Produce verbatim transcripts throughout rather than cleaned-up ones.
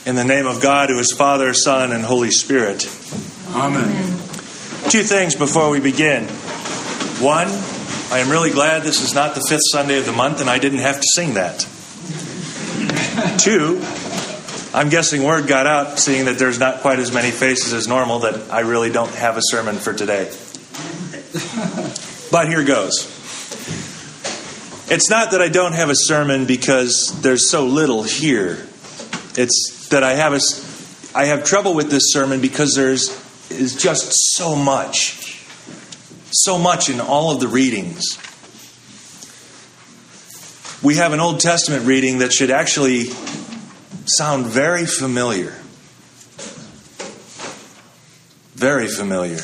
In the name of God, who is Father, Son, and Holy Spirit. Amen. Two things before we begin. One, I am really glad this is not the fifth Sunday of the month and I didn't have to sing that. Two, I'm guessing word got out, seeing that there's not quite as many faces as normal, that I really don't have a sermon for today. But here goes. It's not that I don't have a sermon because there's so little here. It's that I have a, I have trouble with this sermon because there's is just so much. So much in all of the readings. We have an Old Testament reading that should actually sound very familiar. Very familiar.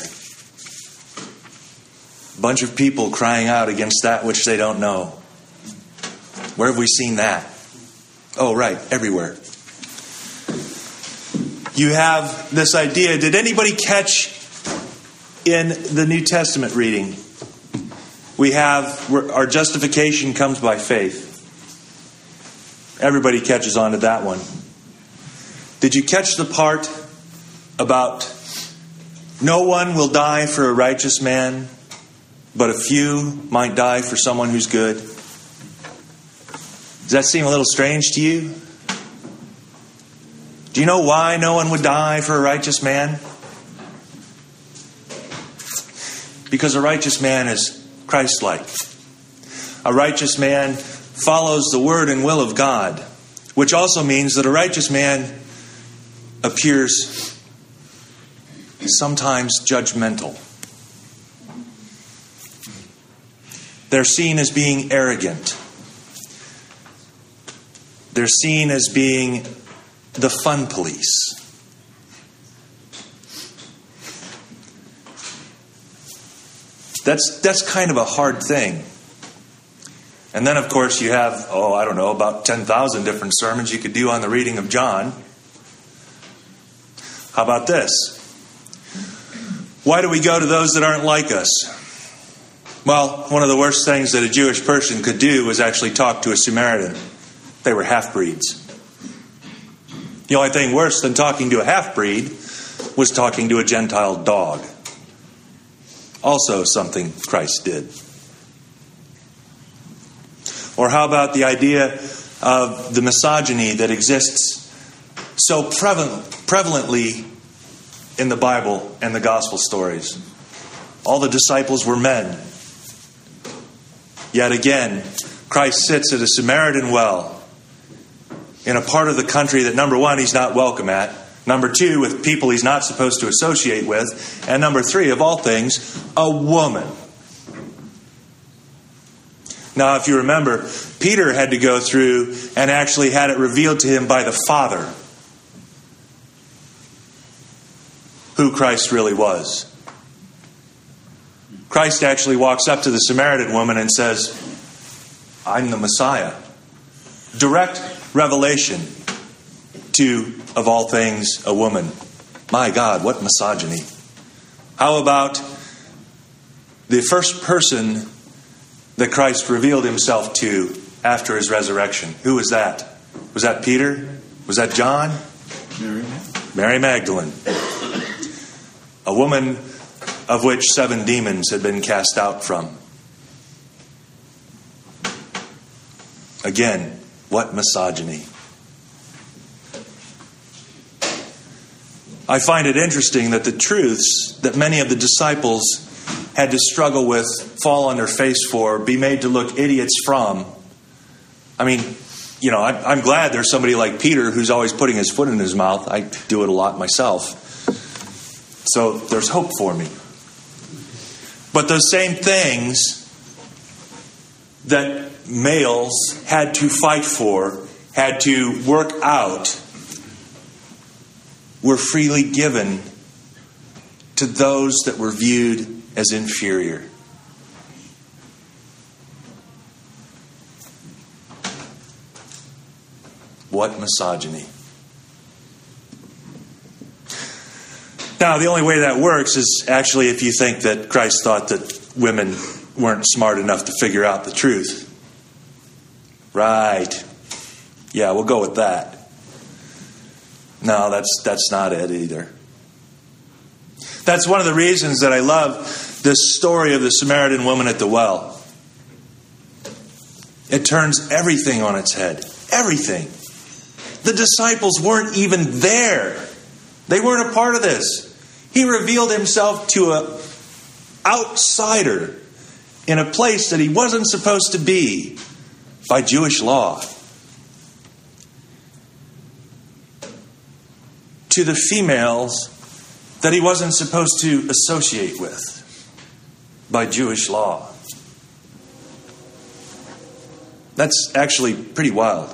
A bunch of people crying out against that which they don't know. Where have we seen that? Oh, right, everywhere. You have this idea. Did anybody catch in the New Testament reading? We have our justification comes by faith. Everybody catches on to that one. Did you catch the part about no one will die for a righteous man, but a few might die for someone who's good? Does that seem a little strange to you? Do you know why no one would die for a righteous man? Because a righteous man is Christ-like. A righteous man follows the word and will of God, which also means that a righteous man appears sometimes judgmental. They're seen as being arrogant. They're seen as being the fun police. That's that's kind of a hard thing. And then, of course, you have, oh, I don't know, about ten thousand different sermons you could do on the reading of John. How about this? Why do we go to those that aren't like us? Well, one of the worst things that a Jewish person could do was actually talk to a Samaritan. They were half-breeds. The only thing worse than talking to a half-breed was talking to a Gentile dog. Also something Christ did. Or how about the idea of the misogyny that exists so prevalent, prevalently in the Bible and the gospel stories? All the disciples were men. Yet again, Christ sits at a Samaritan well in a part of the country that, number one, he's not welcome at. Number two, with people he's not supposed to associate with. And number three, of all things, a woman. Now, if you remember, Peter had to go through and actually had it revealed to him by the Father who Christ really was. Christ actually walks up to the Samaritan woman and says, I'm the Messiah. Direct revelation to, of all things, a woman. My God, what misogyny. How about the first person that Christ revealed himself to after his resurrection? Who was that? Was that Peter? Was that John? Mary. Mary Magdalene. A woman of which seven demons had been cast out from. Again, what misogyny. I find it interesting that the truths that many of the disciples had to struggle with, fall on their face for, be made to look idiots from. I mean, you know, I'm glad there's somebody like Peter who's always putting his foot in his mouth. I do it a lot myself. So there's hope for me. But those same things that males had to fight for, had to work out, were freely given to those that were viewed as inferior. What misogyny. Now, the only way that works is actually if you think that Christ thought that women weren't smart enough to figure out the truth. Right. Yeah, we'll go with that. No, that's that's not it either. That's one of the reasons that I love this story of the Samaritan woman at the well. It turns everything on its head. Everything. The disciples weren't even there. They weren't a part of this. He revealed himself to an outsider in a place that he wasn't supposed to be by Jewish law. To the females that he wasn't supposed to associate with by Jewish law. That's actually pretty wild.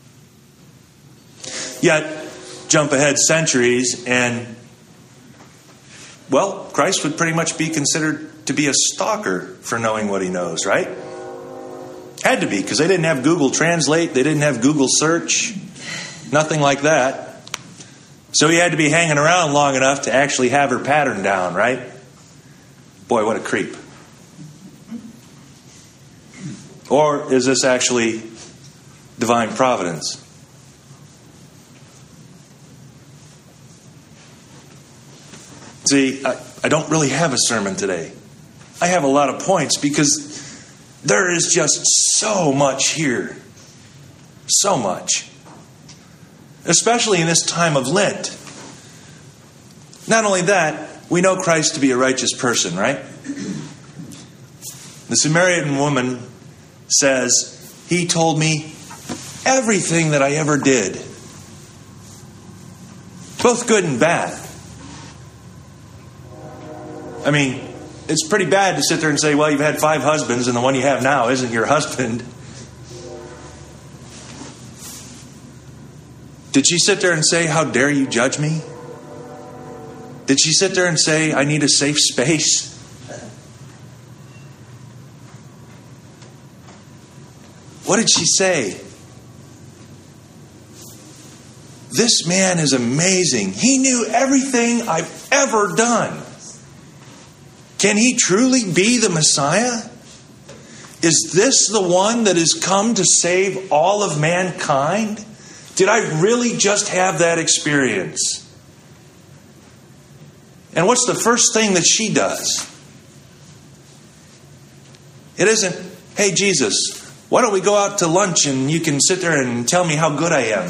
Yet, jump ahead centuries and, well, Christ would pretty much be considered to be a stalker for knowing what he knows, right? Had to be, because they didn't have Google Translate, they didn't have Google Search, nothing like that. So he had to be hanging around long enough to actually have her pattern down, right? Boy, what a creep. Or is this actually divine providence? See, I, I don't really have a sermon today. I have a lot of points because there is just so much here. So much. Especially in this time of Lent. Not only that, we know Christ to be a righteous person, right? The Samaritan woman says, he told me everything that I ever did. Both good and bad. I mean, it's pretty bad to sit there and say, well, you've had five husbands and the one you have now isn't your husband. Did she sit there and say, how dare you judge me? Did she sit there and say, I need a safe space? What did she say? This man is amazing. He knew everything I've ever done. Can he truly be the Messiah? Is this the one that has come to save all of mankind? Did I really just have that experience? And what's the first thing that she does? It isn't, hey, Jesus, why don't we go out to lunch and you can sit there and tell me how good I am?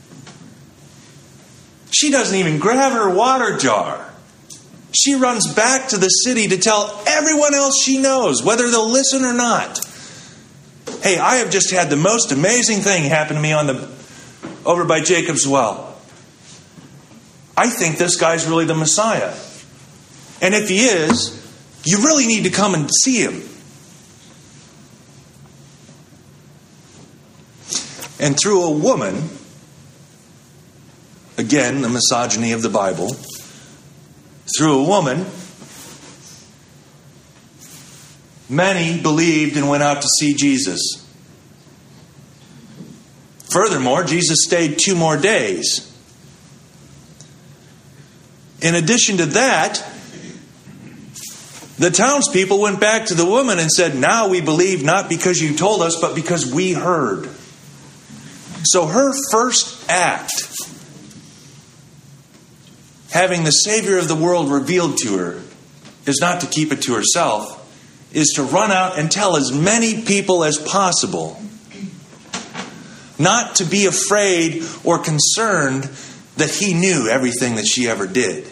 She doesn't even grab her water jar. She runs back to the city to tell everyone else she knows, whether they'll listen or not. Hey, I have just had the most amazing thing happen to me on the over by Jacob's well. I think this guy's really the Messiah. And if he is, you really need to come and see him. And through a woman, again, the misogyny of the Bible, through a woman, many believed and went out to see Jesus. Furthermore, Jesus stayed two more days. In addition to that, the townspeople went back to the woman and said, now we believe not because you told us, but because we heard. So her first act, having the Savior of the world revealed to her, is not to keep it to herself, is to run out and tell as many people as possible. Not to be afraid or concerned that he knew everything that she ever did.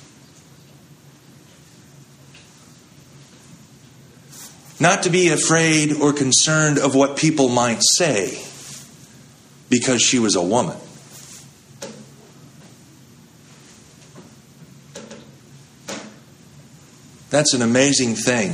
Not to be afraid or concerned of what people might say because she was a woman. That's an amazing thing.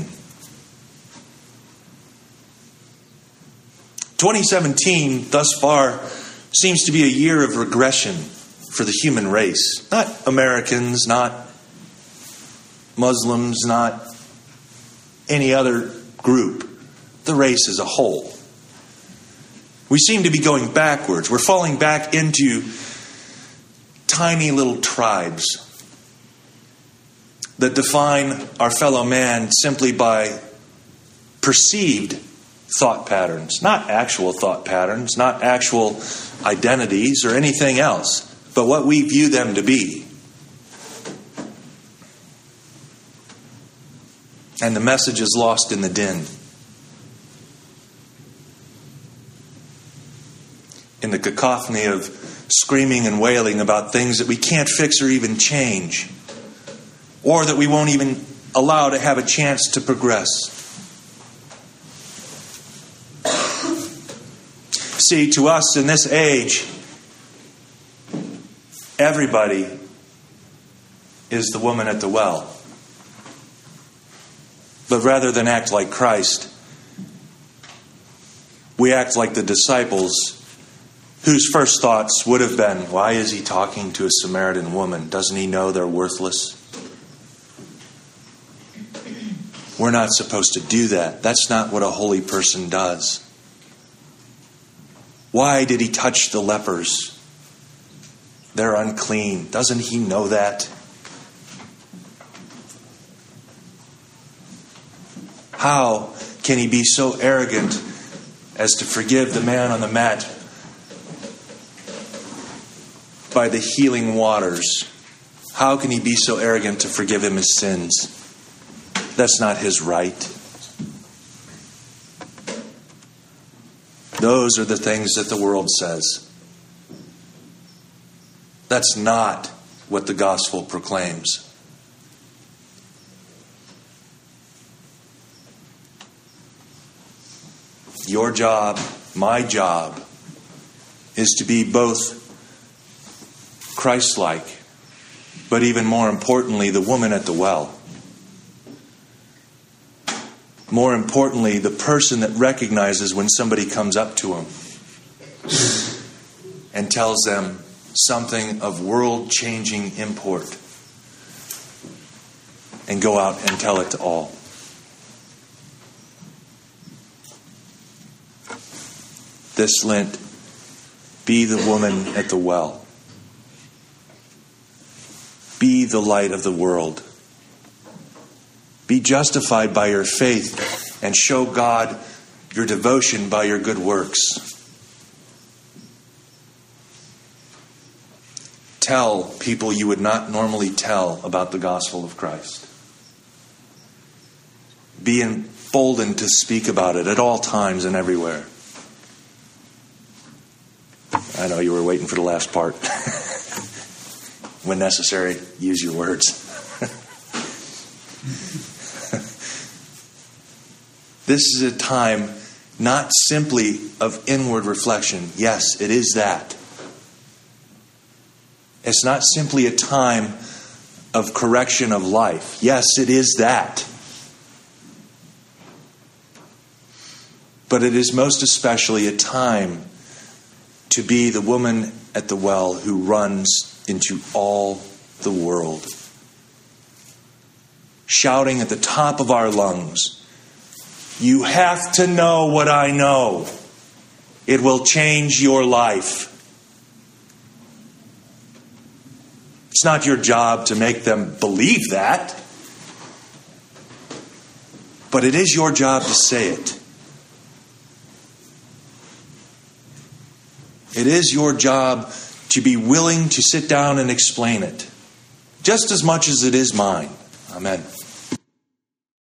twenty seventeen, thus far, seems to be a year of regression for the human race. Not Americans, not Muslims, not any other group. The race as a whole. We seem to be going backwards. We're falling back into tiny little tribes that define our fellow man simply by perceived thought patterns, not actual thought patterns, not actual identities or anything else. but what we view them to be. And the message is lost in the din. In the cacophony of screaming and wailing about things that we can't fix or even change, or that we won't even allow to have a chance to progress. See, to us in this age, everybody is the woman at the well. But rather than act like Christ, we act like the disciples, whose first thoughts would have been, why is he talking to a Samaritan woman? Doesn't he know they're worthless? We're not supposed to do that. That's not what a holy person does. Why did he touch the lepers? They're unclean. Doesn't he know that? How can he be so arrogant as to forgive the man on the mat by the healing waters? How can he be so arrogant to forgive him his sins? That's not his right. Those are the things that the world says. That's not what the gospel proclaims. Your job, my job, is to be both Christ-like, but even more importantly, the woman at the well. More importantly, the person that recognizes when somebody comes up to him and tells them something of world-changing import, and go out and tell it to all. This Lent, be the woman at the well. Be the light of the world. Be justified by your faith and show God your devotion by your good works. Tell people you would not normally tell about the gospel of Christ. Be emboldened to speak about it at all times and everywhere. I know you were waiting for the last part. When necessary, use your words. This is a time not simply of inward reflection. Yes, it is that. It's not simply a time of correction of life. Yes, it is that. But it is most especially a time to be the woman at the well who runs into all the world, shouting at the top of our lungs, you have to know what I know. It will change your life. It's not your job to make them believe that, but it is your job to say it. It is your job to be willing to sit down and explain it, just as much as it is mine. Amen.